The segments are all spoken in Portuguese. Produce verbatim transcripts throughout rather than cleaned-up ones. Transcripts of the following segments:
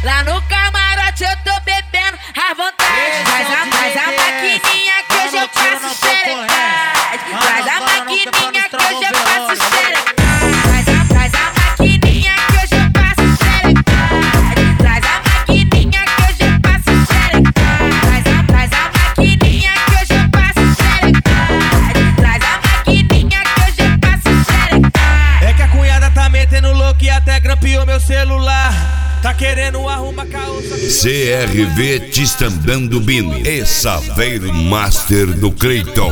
Lá no camarote eu tô bebendo à vontade. Traz a, traz a maquininha que hoje eu faço xerecade. Traz a maquininha que hoje eu faço xerecade. Traz a, traz a maquininha que hoje eu faço xerecade. Traz a maquininha que hoje eu faço xerecade. Traz a, traz a maquininha que hoje eu faço xerecade. Traz a maquininha que hoje eu faço xerecade. É que a cunhada tá metendo louco e até grampeou meu celular. Tá querendo arrumar caô. C R V Tistandando Bini e Saveiro Master do Cleiton.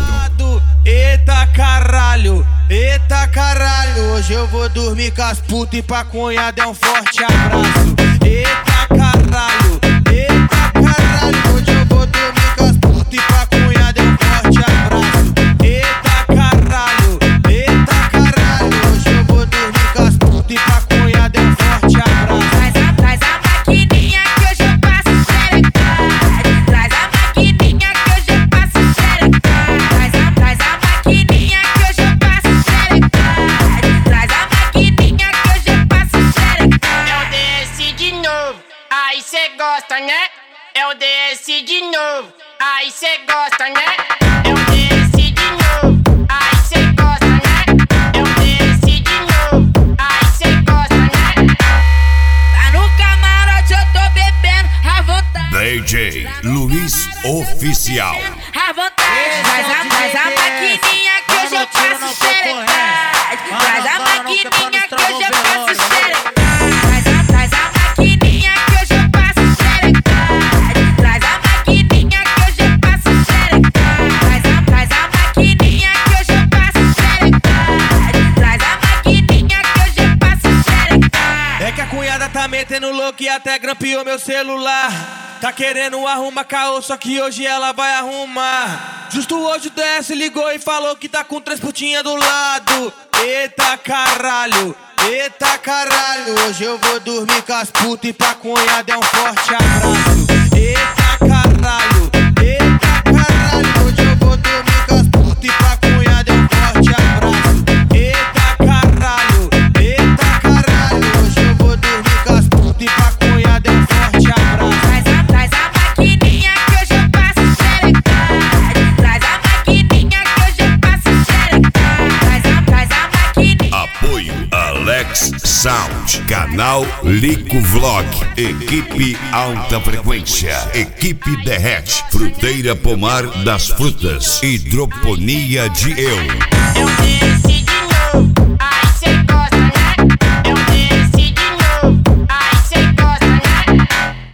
Eita caralho, eita caralho. Hoje eu vou dormir com as putas e pra cunhada é um forte abraço. Eita caralho, eita caralho. Hoje eu vou dormir com as putas e pra cunhada é um forte abraço. Eita caralho, eita caralho. Hoje eu vou dormir com as putas e pra cunhada é um forte abraço. Traz a, traz a maquininha que hoje eu faço xerecade. Traz a maquininha que hoje eu faço xerecade. Traz a, traz a maquininha que hoje eu faço xerecade. Traz a maquininha que hoje eu faço xerecade. Eu desci de novo, aí cê gosta, né? Eu desci de novo, aí cê gosta, né? Eu desci de novo, aí cê gosta, né? Eu desci de novo, aí cê gosta, né? Lá no camarote eu tô bebendo à vontade. D J Luiz Oficial. À vontade. Traz a, traz a maquininha que hoje eu faço xerecade. Traz a maquininha que hoje eu faço xerecade. Traz a, traz a maquininha que hoje eu faço xerecade. Traz a maquininha que hoje eu faço xerecade. Traz a, traz a maquininha que hoje eu faço xerecade. Traz a maquininha que hoje eu faço xerecade. É que a cunhada tá metendo louco e até grampeou meu celular. Tá querendo arrumar caô, só que hoje ela vai arrumar. Justo hoje o D S ligou e falou que tá com três putinhas do lado. Eita caralho, eita caralho. Hoje eu vou dormir com as putas e pra cunhada é um forte abraço. Eita caralho, eita caralho. Hoje eu vou dormir com as putas e pra cunhada é um forte abraço. Eita caralho, eita caralho. Hoje eu vou dormir com as putas e pra cunhada é um forte abraço. Traz a, traz a maquininha que hoje eu faço xerecade. Traz a maquininha que hoje eu faço xerecade. Traz a, traz a maquininha. Apoio Alex Sound, canal Lico Vlog, equipe Alta Frequência, equipe Derrete, Fruteira Pomar das Frutas, Hidroponia de Eu. Eu desci